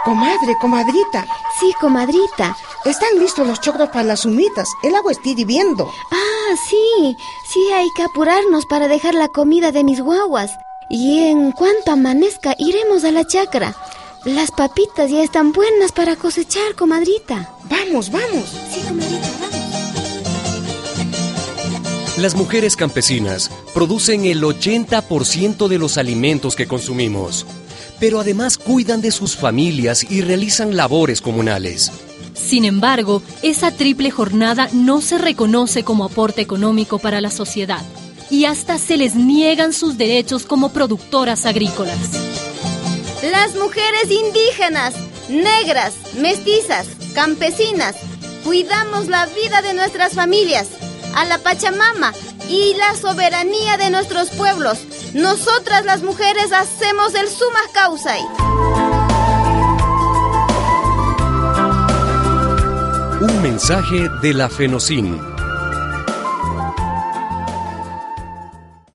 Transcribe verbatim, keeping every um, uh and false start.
Comadre, comadrita. Sí, comadrita. Están listos los choclos para las humitas. El agua está hirviendo. Ah, sí. Sí, hay que apurarnos para dejar la comida de mis guaguas. Y en cuanto amanezca, iremos a la chacra. Las papitas ya están buenas para cosechar, comadrita. Vamos, vamos. Sí, comadrita, vamos. Las mujeres campesinas producen el ochenta por ciento de los alimentos que consumimos, pero además cuidan de sus familias y realizan labores comunales. Sin embargo, esa triple jornada no se reconoce como aporte económico para la sociedad y hasta se les niegan sus derechos como productoras agrícolas. Las mujeres indígenas, negras, mestizas, campesinas, cuidamos la vida de nuestras familias, a la Pachamama y la soberanía de nuestros pueblos. Nosotras las mujeres hacemos el suma causai. Un mensaje de la FENOCIN.